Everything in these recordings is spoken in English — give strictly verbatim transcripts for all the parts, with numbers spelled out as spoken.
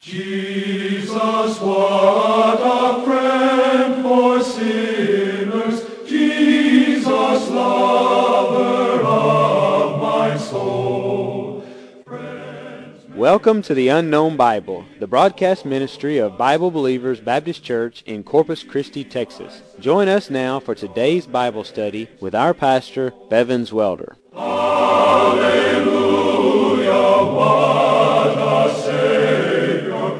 Jesus, what a friend for sinners, Jesus, lover of my soul. Welcome to the Unknown Bible, the broadcast ministry of Bible Believers Baptist Church in Corpus Christi, Texas. Join us now for today's Bible study with our pastor, Bevins Welder. Hallelujah, what a Savior.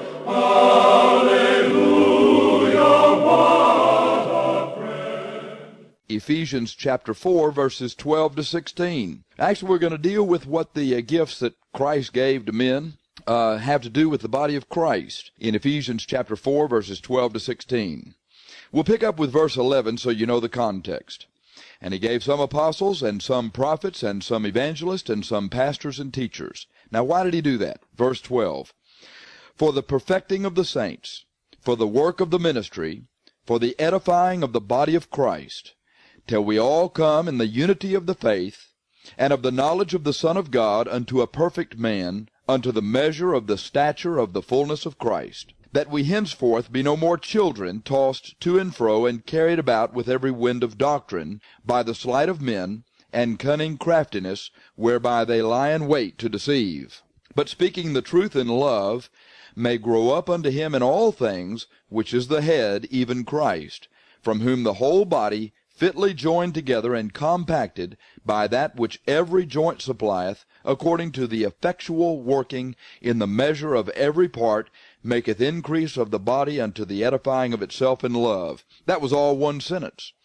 Hallelujah, what a friend. Ephesians chapter four, verses twelve to sixteen. Actually, we're going to deal with what the uh, gifts that Christ gave to men uh, have to do with the body of Christ in Ephesians chapter four, verses twelve to sixteen. We'll pick up with verse eleven so you know the context. And he gave some apostles, and some prophets, and some evangelists, and some pastors and teachers. Now, why did he do that? Verse twelve. For the perfecting of the saints, for the work of the ministry, for the edifying of the body of Christ, till we all come in the unity of the faith, and of the knowledge of the Son of God, unto a perfect man, unto the measure of the stature of the fullness of Christ, that we henceforth be no more children, tossed to and fro, and carried about with every wind of doctrine, by the sleight of men, and cunning craftiness, whereby they lie in wait to deceive. But speaking the truth in love, may grow up unto him in all things, which is the head, even Christ, from whom the whole body, fitly joined together and compacted by that which every joint supplieth, according to the effectual working in the measure of every part, maketh increase of the body unto the edifying of itself in love. That was all one sentence.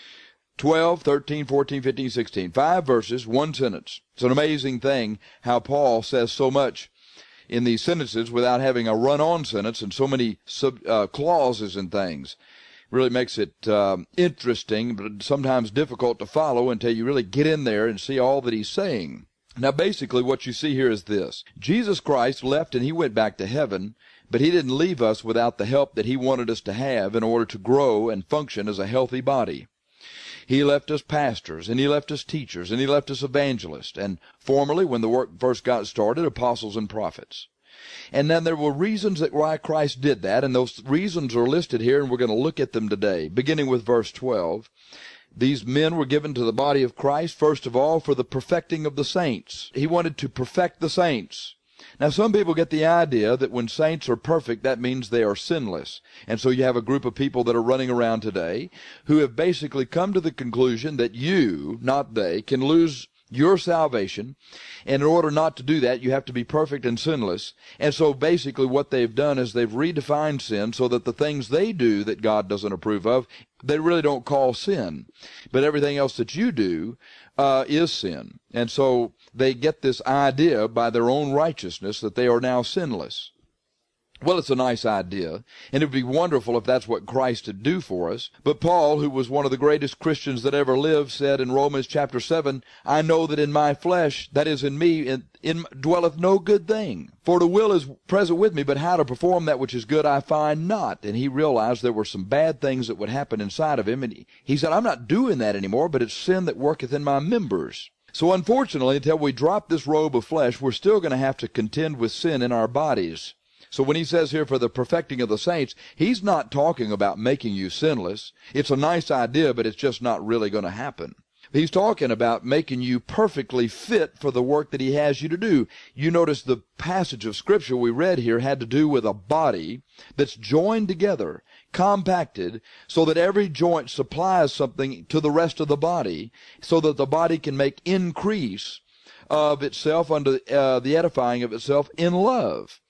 twelve, thirteen, fourteen, fifteen, sixteen. Five verses, one sentence. It's an amazing thing how Paul says so much in these sentences without having a run-on sentence and so many sub, uh, clauses and things. Really makes it um, interesting, but sometimes difficult to follow until you really get in there and see all that he's saying. Now, basically, what you see here is this. Jesus Christ left and he went back to heaven, but he didn't leave us without the help that he wanted us to have in order to grow and function as a healthy body. He left us pastors, and he left us teachers, and he left us evangelists, and formerly, when the work first got started, apostles and prophets. And then there were reasons that why Christ did that, and those reasons are listed here, and we're going to look at them today, beginning with verse twelve. These men were given to the body of Christ, first of all, for the perfecting of the saints. He wanted to perfect the saints. Now, some people get the idea that when saints are perfect, that means they are sinless. And so you have a group of people that are running around today who have basically come to the conclusion that you, not they, can lose your salvation, and in order not to do that, you have to be perfect and sinless. And so basically what they've done is they've redefined sin so that the things they do that God doesn't approve of, they really don't call sin. But everything else that you do uh, is sin. And so they get this idea by their own righteousness that they are now sinless. Well, it's a nice idea, and it would be wonderful if that's what Christ would do for us. But Paul, who was one of the greatest Christians that ever lived, said in Romans chapter seven, I know that in my flesh, that is in me, in, in, dwelleth no good thing. For the will is present with me, but how to perform that which is good I find not. And he realized there were some bad things that would happen inside of him, and he, he said, I'm not doing that anymore, but it's sin that worketh in my members. So unfortunately, until we drop this robe of flesh, we're still going to have to contend with sin in our bodies. So when he says here for the perfecting of the saints, he's not talking about making you sinless. It's a nice idea, but it's just not really going to happen. He's talking about making you perfectly fit for the work that he has you to do. You notice the passage of Scripture we read here had to do with a body that's joined together, compacted, so that every joint supplies something to the rest of the body, so that the body can make increase of itself under uh, the edifying of itself in love.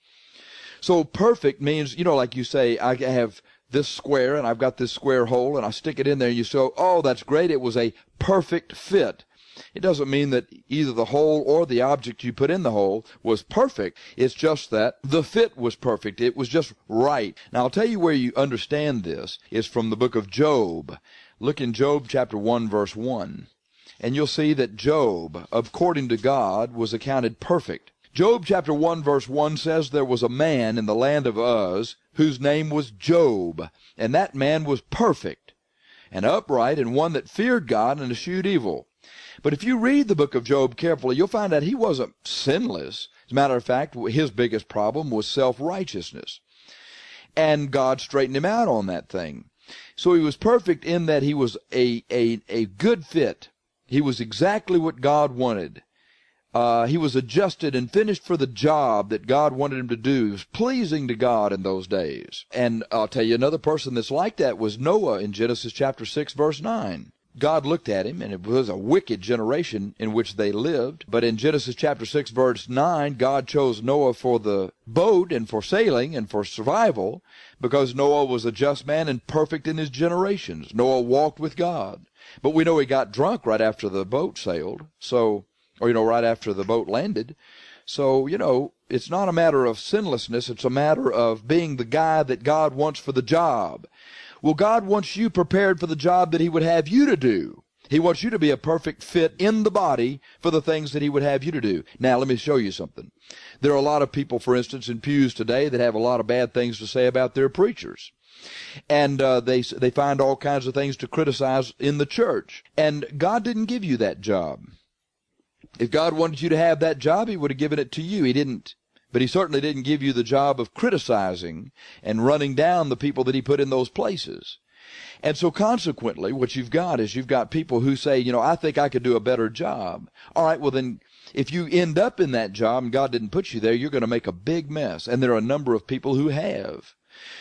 So perfect means, you know, like you say, I have this square and I've got this square hole and I stick it in there and you say, oh, that's great. It was a perfect fit. It doesn't mean that either the hole or the object you put in the hole was perfect. It's just that the fit was perfect. It was just right. Now, I'll tell you where you understand this is from the book of Job. Look in Job chapter one, verse one. And you'll see that Job, according to God, was accounted perfect. Job chapter one verse one says there was a man in the land of Uz whose name was Job, and that man was perfect and upright and one that feared God and eschewed evil. But if you read the book of Job carefully, you'll find that he wasn't sinless. As a matter of fact, his biggest problem was self-righteousness. And God straightened him out on that thing. So he was perfect in that he was a, a, a good fit. He was exactly what God wanted. Uh, he was adjusted and finished for the job that God wanted him to do. He was pleasing to God in those days. And I'll tell you, another person that's like that was Noah in Genesis chapter six, verse nine. God looked at him, and it was a wicked generation in which they lived. But in Genesis chapter six, verse nine, God chose Noah for the boat and for sailing and for survival, because Noah was a just man and perfect in his generations. Noah walked with God. But we know he got drunk right after the boat sailed, so, or, you know, right after the boat landed. So, you know, it's not a matter of sinlessness. It's a matter of being the guy that God wants for the job. Well, God wants you prepared for the job that he would have you to do. He wants you to be a perfect fit in the body for the things that he would have you to do. Now, let me show you something. There are a lot of people, for instance, in pews today that have a lot of bad things to say about their preachers. And uh, they they find all kinds of things to criticize in the church. And God didn't give you that job. If God wanted you to have that job, he would have given it to you. He didn't. But he certainly didn't give you the job of criticizing and running down the people that he put in those places. And so consequently, what you've got is you've got people who say, you know, I think I could do a better job. All right, well then, if you end up in that job and God didn't put you there, you're going to make a big mess. And there are a number of people who have.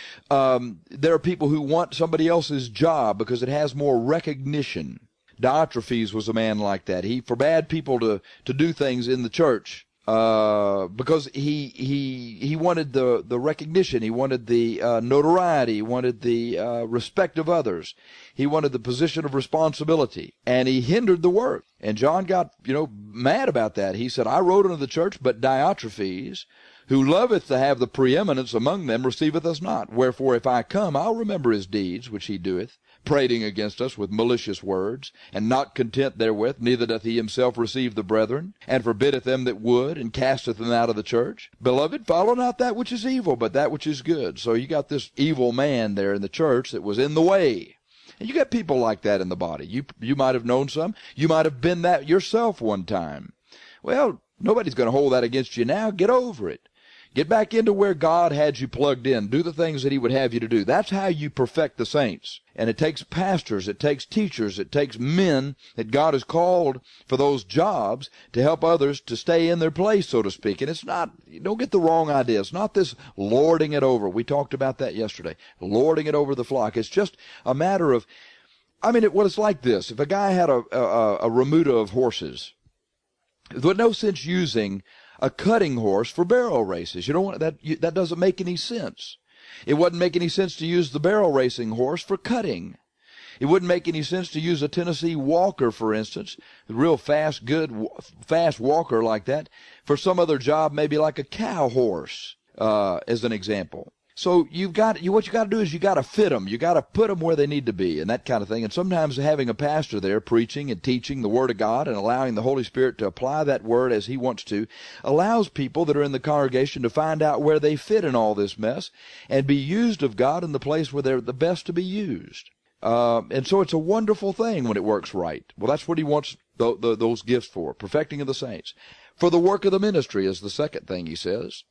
Um, there are people who want somebody else's job because it has more recognition. Diotrephes was a man like that. He forbade people to, to do things in the church. Uh, because he he he wanted the the recognition, he wanted the uh, notoriety, he wanted the uh, respect of others, he wanted the position of responsibility, and he hindered the work. And John got you know mad about that. He said, "I wrote unto the church, but Diotrephes, who loveth to have the preeminence among them, receiveth us not. Wherefore, if I come, I'll remember his deeds which he doeth, prating against us with malicious words, and not content therewith, neither doth he himself receive the brethren, and forbiddeth them that would, and casteth them out of the church. Beloved, follow not that which is evil, but that which is good." So you got this evil man there in the church that was in the way. And you got people like that in the body. You you might have known some. You might have been that yourself one time. Well, nobody's going to hold that against you now. Get over it. Get back into where God had you plugged in. Do the things that he would have you to do. That's how you perfect the saints. And it takes pastors, it takes teachers, it takes men that God has called for those jobs to help others to stay in their place, so to speak. And it's not, don't get the wrong idea. It's not this lording it over. We talked about that yesterday. Lording it over the flock. It's just a matter of, I mean, it, well, it's like this. If a guy had a, a, a remuda of horses, there's no sense using a cutting horse for barrel races. You don't want that. You, that doesn't make any sense. It wouldn't make any sense to use the barrel racing horse for cutting. It wouldn't make any sense to use a Tennessee Walker, for instance, a real fast, good, fast walker like that, for some other job, maybe like a cow horse, uh, as an example. So you've got, you, what you got to do is you got to fit them. You got to put them where they need to be and that kind of thing. And sometimes having a pastor there preaching and teaching the Word of God and allowing the Holy Spirit to apply that Word as he wants to allows people that are in the congregation to find out where they fit in all this mess and be used of God in the place where they're the best to be used. Uh, and so it's a wonderful thing when it works right. Well, that's what he wants th- th- those gifts for, perfecting of the saints. For the work of the ministry is the second thing he says.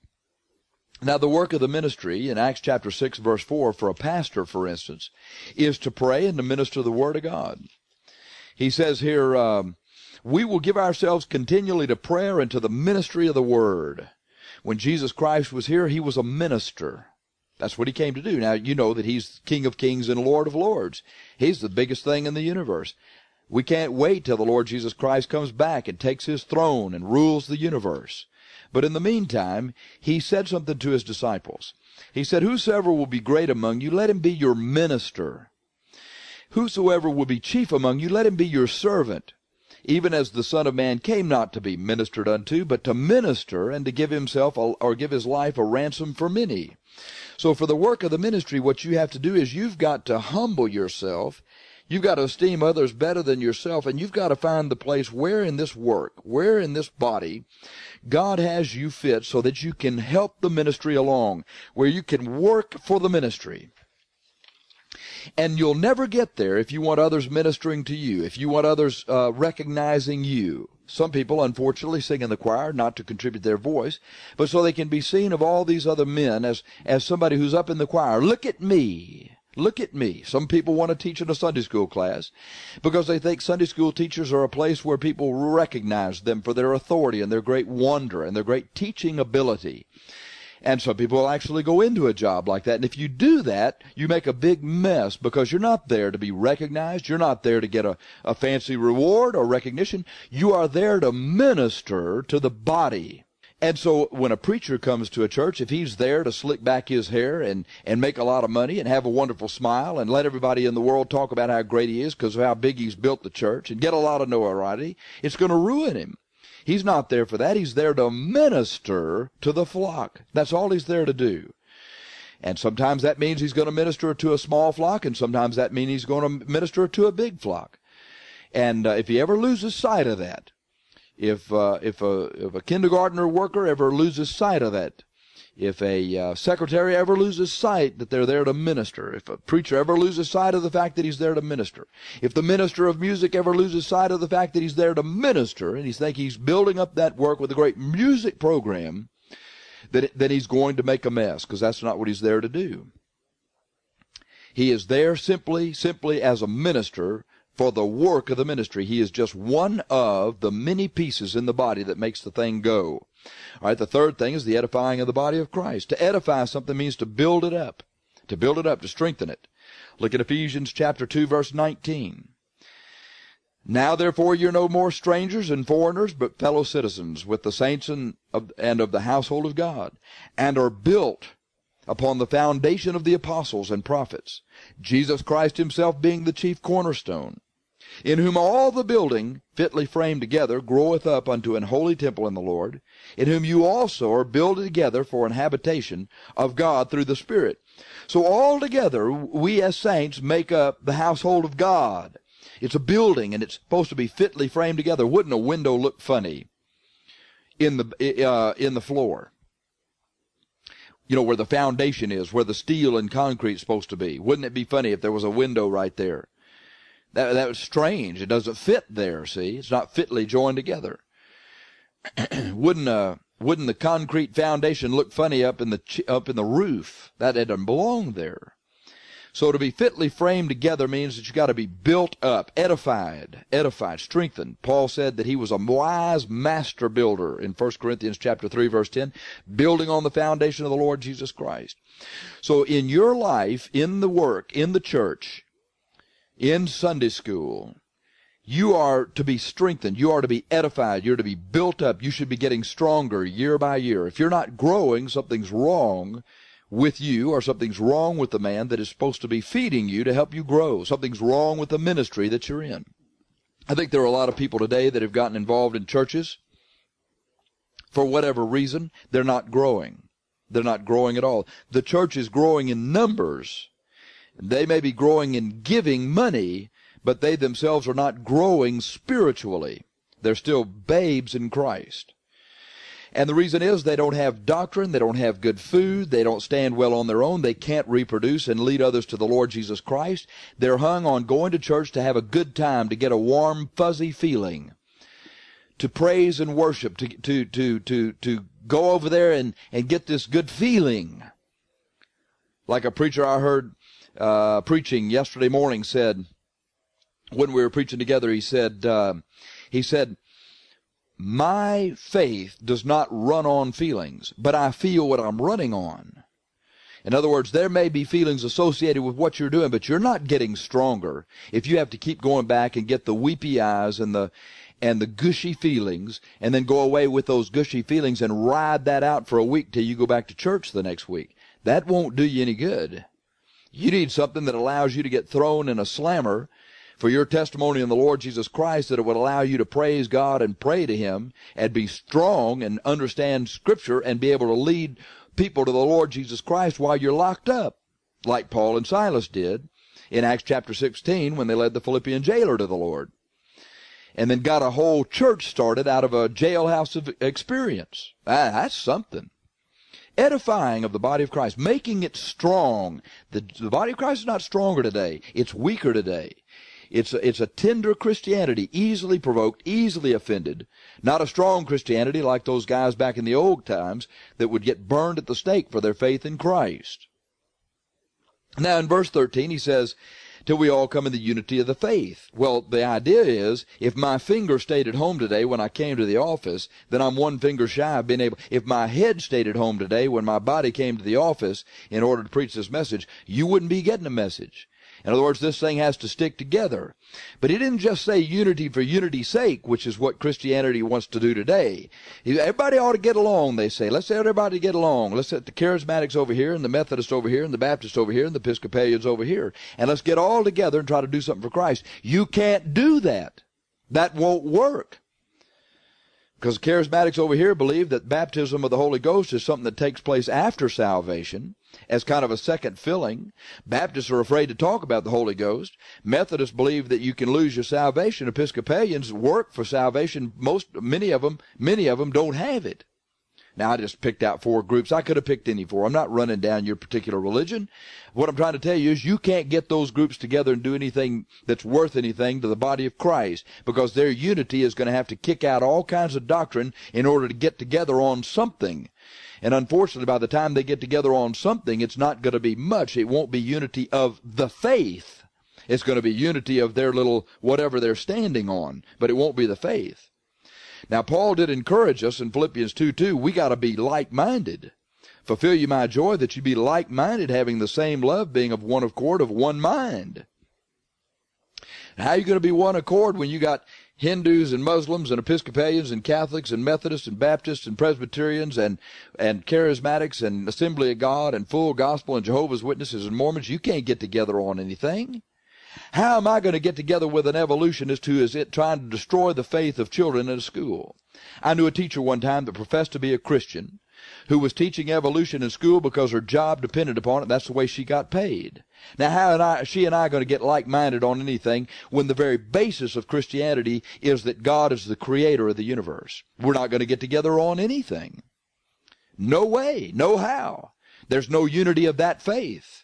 Now, the work of the ministry in Acts chapter six, verse four, for a pastor, for instance, is to pray and to minister the Word of God. He says here, um, we will give ourselves continually to prayer and to the ministry of the Word. When Jesus Christ was here, he was a minister. That's what he came to do. Now, you know that he's King of Kings and Lord of Lords. He's the biggest thing in the universe. We can't wait till the Lord Jesus Christ comes back and takes his throne and rules the universe. But in the meantime, he said something to his disciples. He said, whosoever will be great among you, let him be your minister. Whosoever will be chief among you, let him be your servant. Even as the Son of Man came not to be ministered unto, but to minister and to give himself a, or give his life a ransom for many. So for the work of the ministry, what you have to do is you've got to humble yourself. You've got to esteem others better than yourself, and you've got to find the place where in this work, where in this body, God has you fit so that you can help the ministry along, where you can work for the ministry. And you'll never get there if you want others ministering to you, if you want others uh, recognizing you. Some people, unfortunately, sing in the choir not to contribute their voice, but so they can be seen of all these other men as, as somebody who's up in the choir. Look at me. Look at me. Some people want to teach in a Sunday school class because they think Sunday school teachers are a place where people recognize them for their authority and their great wonder and their great teaching ability. And some people will actually go into a job like that. And if you do that, you make a big mess because you're not there to be recognized. You're not there to get a, a fancy reward or recognition. You are there to minister to the body. And so when a preacher comes to a church, if he's there to slick back his hair and, and make a lot of money and have a wonderful smile and let everybody in the world talk about how great he is because of how big he's built the church and get a lot of notoriety, it's going to ruin him. He's not there for that. He's there to minister to the flock. That's all he's there to do. And sometimes that means he's going to minister to a small flock, and sometimes that means he's going to minister to a big flock. And uh, if he ever loses sight of that, if uh, if a if a kindergartner worker ever loses sight of that, if a uh, secretary ever loses sight that they're there to minister, if a preacher ever loses sight of the fact that he's there to minister, if the minister of music ever loses sight of the fact that he's there to minister, and he's think he's building up that work with a great music program, that then he's going to make a mess, because that's not what he's there to do. He is there simply, simply as a minister for the work of the ministry. He is just one of the many pieces in the body that makes the thing go. All right, the third thing is the edifying of the body of Christ. To edify something means to build it up, to build it up, to strengthen it. Look at Ephesians chapter two, verse nineteen. Now, therefore, you're no more strangers and foreigners, but fellow citizens with the saints and of, and of the household of God, and are built upon the foundation of the apostles and prophets, Jesus Christ himself being the chief cornerstone, in whom all the building, fitly framed together, groweth up unto an holy temple in the Lord, in whom you also are builded together for an habitation of God through the Spirit. So all together, we as saints make up the household of God. It's a building, and it's supposed to be fitly framed together. Wouldn't a window look funny in the uh, in the floor? You know, where the foundation is, where the steel and concrete is supposed to be. Wouldn't it be funny if there was a window right there? That, that was strange. It doesn't fit there, see? It's not fitly joined together. wouldn't uh, wouldn't the concrete foundation look funny up in the up in the roof? That it doesn't belong there. So to be fitly framed together means that you got to be built up, edified, edified, strengthened. Paul said that he was a wise master builder in First Corinthians chapter three, verse ten, building on the foundation of the Lord Jesus Christ. So in your life, in the work, in the church, in Sunday school, you are to be strengthened. You are to be edified. You're to be built up. You should be getting stronger year by year. If you're not growing, something's wrong with you, or something's wrong with the man that is supposed to be feeding you to help you grow. Something's wrong with the ministry that you're in. I think there are a lot of people today that have gotten involved in churches. For whatever reason, they're not growing. They're not growing at all. The church is growing in numbers. They may be growing in giving money, but they themselves are not growing spiritually. They're still babes in Christ. And the reason is they don't have doctrine, they don't have good food, they don't stand well on their own, they can't reproduce and lead others to the Lord Jesus Christ. They're hung on going to church to have a good time, to get a warm, fuzzy feeling, to praise and worship, to to to to, to go over there and, and get this good feeling. Like a preacher I heard uh, preaching yesterday morning said, when we were preaching together, he said, uh, he said, my faith does not run on feelings, but I feel what I'm running on. In other words, there may be feelings associated with what you're doing, but you're not getting stronger if you have to keep going back and get the weepy eyes and the and the gushy feelings, and then go away with those gushy feelings and ride that out for a week till you go back to church the next week. That won't do you any good. You need something that allows you to get thrown in a slammer for your testimony in the Lord Jesus Christ, that it would allow you to praise God and pray to Him and be strong and understand Scripture and be able to lead people to the Lord Jesus Christ while you're locked up, like Paul and Silas did in Acts chapter sixteen when they led the Philippian jailer to the Lord. And then got a whole church started out of a jailhouse of experience. Ah, that's something. Edifying of the body of Christ, making it strong. The, the body of Christ is not stronger today. It's weaker today. It's a, it's a tender Christianity, easily provoked, easily offended. Not a strong Christianity like those guys back in the old times that would get burned at the stake for their faith in Christ. Now in verse thirteen he says, till we all come in the unity of the faith. Well, the idea is, if my finger stayed at home today when I came to the office, then I'm one finger shy of being able, if my head stayed at home today when my body came to the office in order to preach this message, you wouldn't be getting a message. In other words, this thing has to stick together. But he didn't just say unity for unity's sake, which is what Christianity wants to do today. Everybody ought to get along, they say. Let's let everybody get along. Let's set the Charismatics over here, and the Methodists over here, and the Baptists over here, and the Episcopalians over here. And let's get all together and try to do something for Christ. You can't do that. That won't work. Because the Charismatics over here believe that baptism of the Holy Ghost is something that takes place after salvation, as kind of a second filling. Baptists are afraid to talk about the Holy Ghost. Methodists believe that you can lose your salvation. Episcopalians work for salvation. Most, many of them, many of them don't have it. Now, I just picked out four groups. I could have picked any four. I'm not running down your particular religion. What I'm trying to tell you is you can't get those groups together and do anything that's worth anything to the body of Christ, because their unity is going to have to kick out all kinds of doctrine in order to get together on something. And unfortunately, by the time they get together on something, it's not going to be much. It won't be unity of the faith. It's going to be unity of their little whatever they're standing on, but it won't be the faith. Now, Paul did encourage us in Philippians two two, we got to be like-minded. Fulfill you my joy that you be like-minded, having the same love, being of one accord, of one mind. How are you going to be one accord when you got Hindus and Muslims and Episcopalians and Catholics and Methodists and Baptists and Presbyterians and, and Charismatics and Assembly of God and Full Gospel and Jehovah's Witnesses and Mormons? You can't get together on anything. How am I going to get together with an evolutionist who is it trying to destroy the faith of children in a school? I knew a teacher one time that professed to be a Christian who was teaching evolution in school because her job depended upon it. That's the way she got paid. Now, how are I, she and I going to get like-minded on anything when the very basis of Christianity is that God is the creator of the universe? We're not going to get together on anything. No way, no how. There's no unity of that faith.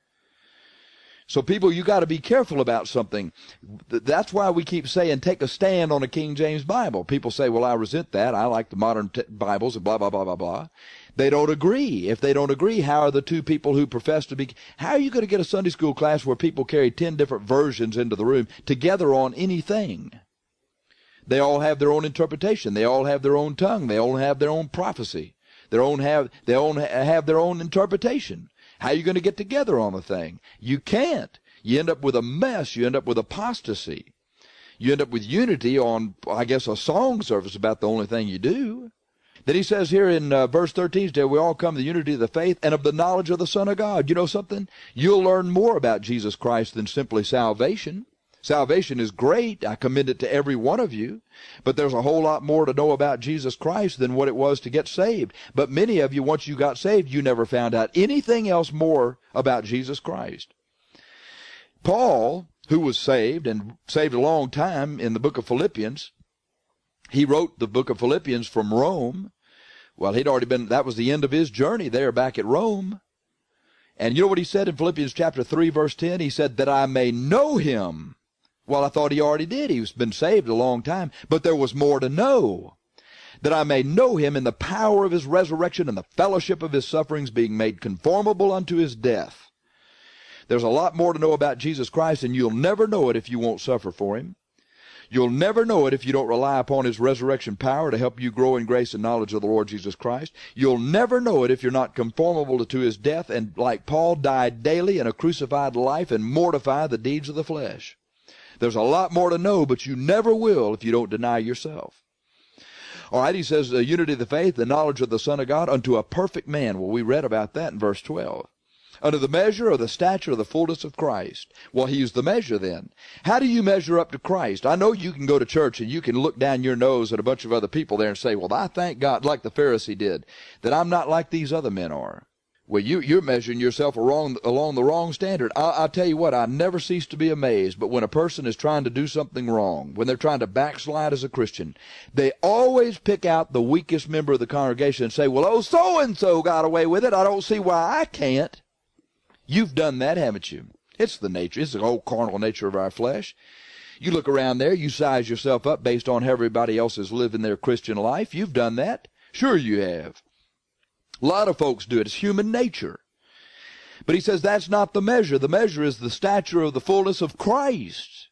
So people, you got to be careful about something. That's why we keep saying, take a stand on a King James Bible. People say, well, I resent that. I like the modern t- Bibles and blah, blah, blah, blah, blah. They don't agree. If they don't agree, how are the two people who profess to be, how are you going to get a Sunday school class where people carry ten different versions into the room together on anything? They all have their own interpretation. They all have their own tongue. They all have their own prophecy. Their own have, they all have their own interpretation. How are you going to get together on the thing? You can't. You end up with a mess. You end up with apostasy. You end up with unity on, I guess, a song service about the only thing you do. Then he says here in uh, verse thirteen, till we all come to the unity of the faith and of the knowledge of the Son of God. You know something? You'll learn more about Jesus Christ than simply salvation. Salvation is great. I commend it to every one of you. But there's a whole lot more to know about Jesus Christ than what it was to get saved. But many of you, once you got saved, you never found out anything else more about Jesus Christ. Paul, who was saved and saved a long time in the book of Philippians, he wrote the book of Philippians from Rome. Well, he'd already been, that was the end of his journey there back at Rome. And you know what he said in Philippians chapter three, verse ten? He said, that I may know him. Well, I thought he already did. He's been saved a long time. But there was more to know. That I may know him in the power of his resurrection and the fellowship of his sufferings, being made conformable unto his death. There's a lot more to know about Jesus Christ, and you'll never know it if you won't suffer for him. You'll never know it if you don't rely upon his resurrection power to help you grow in grace and knowledge of the Lord Jesus Christ. You'll never know it if you're not conformable to his death and, like Paul, died daily in a crucified life and mortify the deeds of the flesh. There's a lot more to know, but you never will if you don't deny yourself. All right, he says, the unity of the faith, the knowledge of the Son of God, unto a perfect man. Well, we read about that in verse twelve. Unto the measure of the stature of the fullness of Christ. Well, he's the measure then. How do you measure up to Christ? I know you can go to church and you can look down your nose at a bunch of other people there and say, well, I thank God, like the Pharisee did, that I'm not like these other men are. Well, you, you're measuring yourself along, along the wrong standard. I, I'll tell you what, I never cease to be amazed, but when a person is trying to do something wrong, when they're trying to backslide as a Christian, they always pick out the weakest member of the congregation and say, well, oh, so-and-so got away with it. I don't see why I can't. You've done that, haven't you? It's the nature. It's the old carnal nature of our flesh. You look around there, you size yourself up based on how everybody else is living their Christian life. You've done that. Sure you have. A lot of folks do it. It's human nature. But he says that's not the measure. The measure is the stature of the fullness of Christ.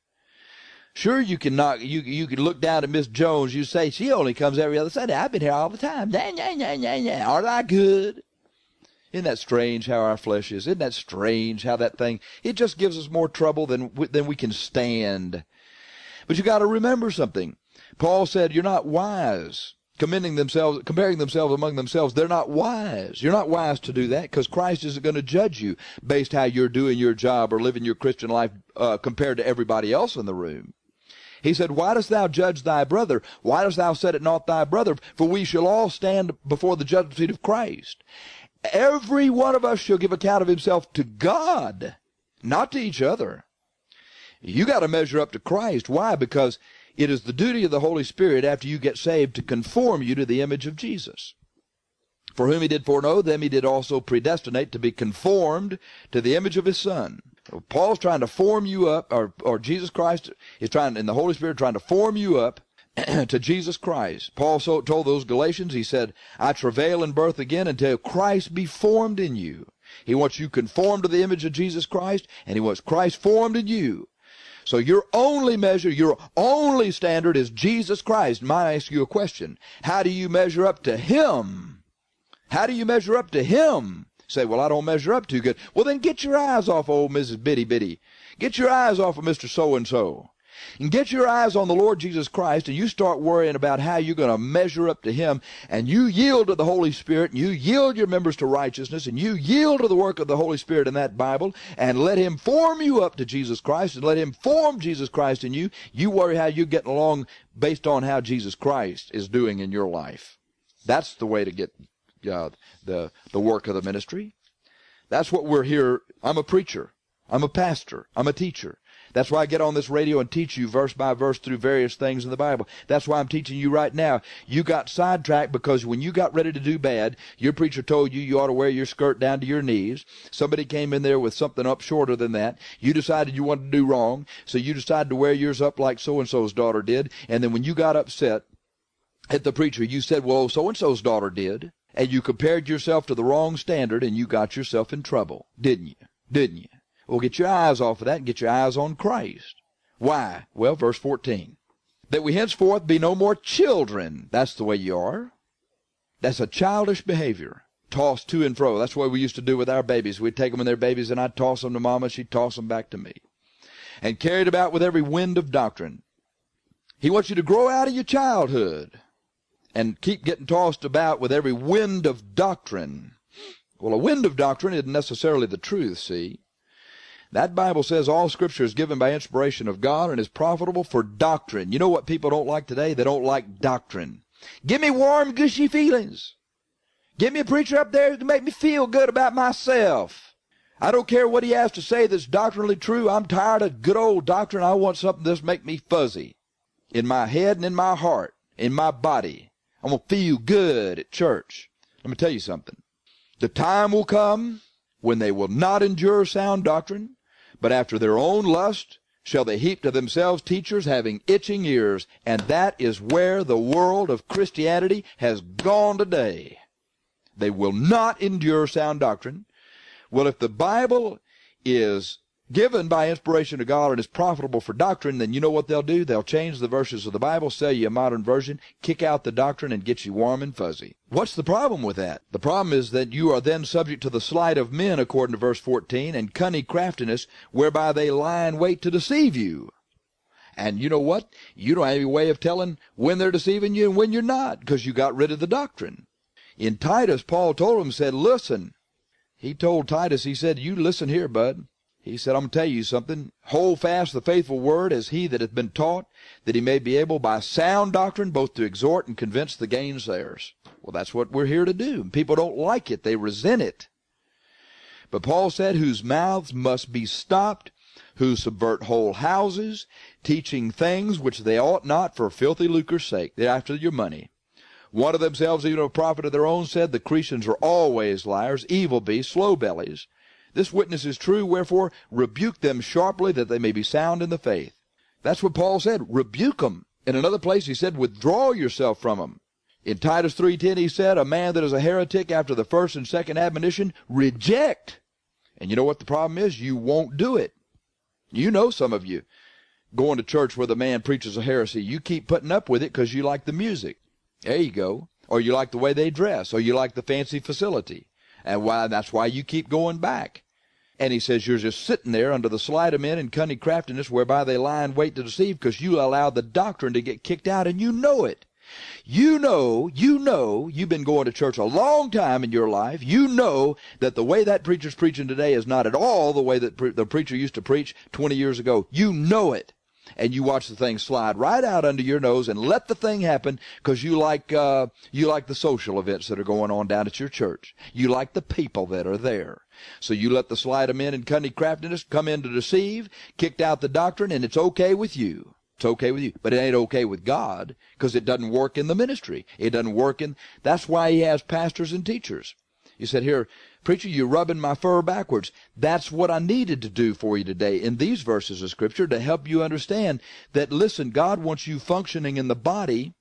Sure, you can knock, you, you can look down at Miss Jones. You say, she only comes every other Sunday. I've been here all the time. Nah, nah, nah, nah, nah. Aren't I good? Isn't that strange how our flesh is? Isn't that strange how that thing, it just gives us more trouble than, than we can stand. But you got to remember something. Paul said, you're not wise. Commending themselves, comparing themselves among themselves, they're not wise. You're not wise to do that because Christ isn't going to judge you based how you're doing your job or living your Christian life uh, compared to everybody else in the room. He said, why dost thou judge thy brother? Why dost thou set it not thy brother? For we shall all stand before the judgment seat of Christ. Every one of us shall give account of himself to God, not to each other. You got to measure up to Christ. Why? Because it is the duty of the Holy Spirit after you get saved to conform you to the image of Jesus. For whom he did foreknow, them he did also predestinate to be conformed to the image of his Son. Paul's trying to form you up, or, or Jesus Christ is trying, and the Holy Spirit trying to form you up to Jesus Christ. Paul so told those Galatians, he said, I travail in birth again until Christ be formed in you. He wants you conformed to the image of Jesus Christ, and he wants Christ formed in you. So your only measure, your only standard is Jesus Christ. Might I ask you a question? How do you measure up to him? How do you measure up to him? Say, well, I don't measure up too good. Well, then get your eyes off old Missus Bitty Bitty. Get your eyes off of Mister So-and-so. And get your eyes on the Lord Jesus Christ, and you start worrying about how you're going to measure up to him, and you yield to the Holy Spirit, and you yield your members to righteousness, and you yield to the work of the Holy Spirit in that Bible, and let him form you up to Jesus Christ, and let him form Jesus Christ in you. You worry how you're getting along based on how Jesus Christ is doing in your life. That's the way to get uh, the, the work of the ministry. That's what we're here. I'm a preacher. I'm a pastor. I'm a teacher. That's why I get on this radio and teach you verse by verse through various things in the Bible. That's why I'm teaching you right now. You got sidetracked because when you got ready to do bad, your preacher told you you ought to wear your skirt down to your knees. Somebody came in there with something up shorter than that. You decided you wanted to do wrong, so you decided to wear yours up like so-and-so's daughter did. And then when you got upset at the preacher, you said, well, so-and-so's daughter did. And you compared yourself to the wrong standard, and you got yourself in trouble, didn't you? Didn't you? Well, get your eyes off of that and get your eyes on Christ. Why? Well, verse fourteen. That we henceforth be no more children. That's the way you are. That's a childish behavior. Tossed to and fro. That's what we used to do with our babies. We'd take them when they're babies, and I'd toss them to Mama. She'd toss them back to me. And carried about with every wind of doctrine. He wants you to grow out of your childhood and keep getting tossed about with every wind of doctrine. Well, a wind of doctrine isn't necessarily the truth, see. That Bible says all Scripture is given by inspiration of God and is profitable for doctrine. You know what people don't like today? They don't like doctrine. Give me warm, gushy feelings. Give me a preacher up there who can make me feel good about myself. I don't care what he has to say that's doctrinally true. I'm tired of good old doctrine. I want something that's make me fuzzy in my head and in my heart, in my body. I'm going to feel good at church. Let me tell you something. The time will come when they will not endure sound doctrine, but after their own lust shall they heap to themselves teachers having itching ears. And that is where the world of Christianity has gone today. They will not endure sound doctrine. Well, if the Bible is given by inspiration of God and is profitable for doctrine, then you know what they'll do? They'll change the verses of the Bible, sell you a modern version, kick out the doctrine, and get you warm and fuzzy. What's the problem with that? The problem is that you are then subject to the sleight of men, according to verse fourteen, and cunning craftiness, whereby they lie in wait to deceive you. And you know what? You don't have any way of telling when they're deceiving you and when you're not, because you got rid of the doctrine. In Titus, Paul told him, said, listen. He told Titus, he said, you listen here, bud. He said, I'm going to tell you something. Hold fast the faithful word as he that hath been taught, that he may be able by sound doctrine both to exhort and convince the gainsayers. Well, that's what we're here to do. People don't like it. They resent it. But Paul said, whose mouths must be stopped, who subvert whole houses, teaching things which they ought not for filthy lucre's sake. They're after your money. One of themselves, even a prophet of their own, said, the Cretans are always liars, evil beasts, slow bellies. This witness is true, wherefore rebuke them sharply that they may be sound in the faith. That's what Paul said. Rebuke them. In another place he said, withdraw yourself from them. In Titus three ten he said, a man that is a heretic after the first and second admonition, reject. And you know what the problem is? You won't do it. You know some of you going to church where the man preaches a heresy. You keep putting up with it because you like the music. There you go. Or you like the way they dress. Or you like the fancy facility. And why? That's why you keep going back. And he says you're just sitting there under the sleight of men and cunning craftiness whereby they lie in wait to deceive because you allowed the doctrine to get kicked out and you know it. You know, you know, you've been going to church a long time in your life. You know that the way that preacher's preaching today is not at all the way that pre- the preacher used to preach twenty years ago. You know it. And you watch the thing slide right out under your nose and let the thing happen because you like uh, you like the social events that are going on down at your church. You like the people that are there. So you let the sleight of men and cunning craftiness come in to deceive, kicked out the doctrine, and it's okay with you. It's okay with you. But it ain't okay with God because it doesn't work in the ministry. It doesn't work in... That's why he has pastors and teachers. He said, here, preacher, you're rubbing my fur backwards. That's what I needed to do for you today in these verses of Scripture to help you understand that, listen, God wants you functioning in the body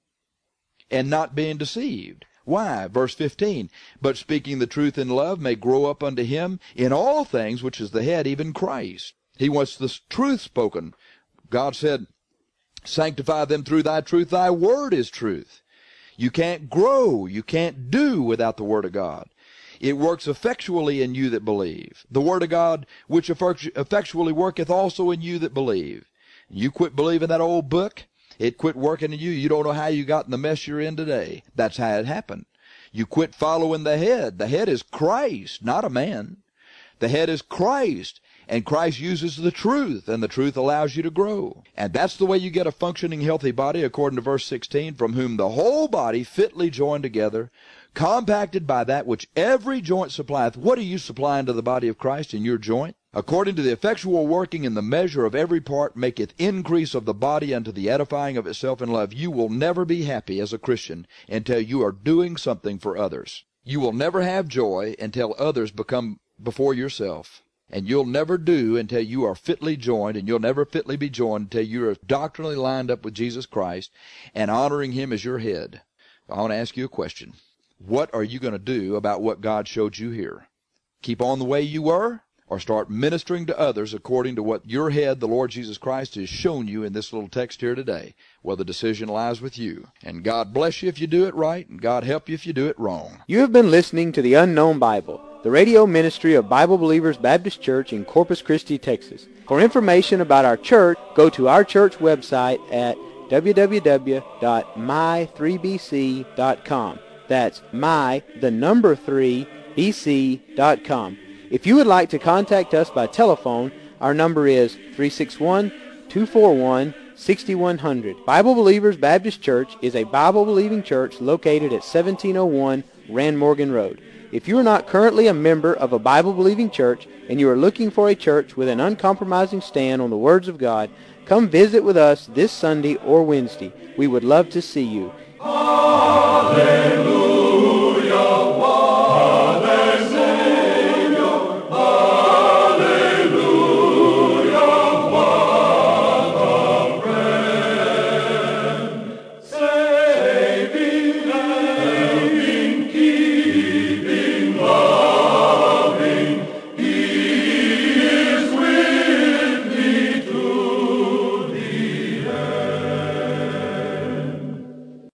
and not being deceived. Why? Verse fifteen, but speaking the truth in love may grow up unto him in all things, which is the head, even Christ. He wants the truth spoken. God said, sanctify them through thy truth. Thy word is truth. You can't grow. You can't do without the word of God. It works effectually in you that believe. The word of God, which effectually worketh also in you that believe. You quit believing that old book, it quit working in you. You don't know how you got in the mess you're in today. That's how it happened. You quit following the head. The head is Christ, not a man. The head is Christ. And Christ uses the truth, and the truth allows you to grow. And that's the way you get a functioning, healthy body, according to verse sixteen, from whom the whole body fitly joined together, compacted by that which every joint supplieth. What are you supplying to the body of Christ in your joint? According to the effectual working in the measure of every part, maketh increase of the body unto the edifying of itself in love. You will never be happy as a Christian until you are doing something for others. You will never have joy until others become before yourself. And you'll never do until you are fitly joined, and you'll never fitly be joined until you are doctrinally lined up with Jesus Christ and honoring him as your head. I want to ask you a question. What are you going to do about what God showed you here? Keep on the way you were, or start ministering to others according to what your head, the Lord Jesus Christ, has shown you in this little text here today? Well, the decision lies with you. And God bless you if you do it right, and God help you if you do it wrong. You have been listening to The Unknown Bible, the radio ministry of Bible Believers Baptist Church in Corpus Christi, Texas. For information about our church, go to our church website at w w w dot my three b c dot com. That's my, the number three, b c dot com. If you would like to contact us by telephone, our number is three six one, two four one, six one zero zero. Bible Believers Baptist Church is a Bible-believing church located at seventeen oh one Rand Morgan Road. If you are not currently a member of a Bible-believing church and you are looking for a church with an uncompromising stand on the words of God, come visit with us this Sunday or Wednesday. We would love to see you. Hallelujah.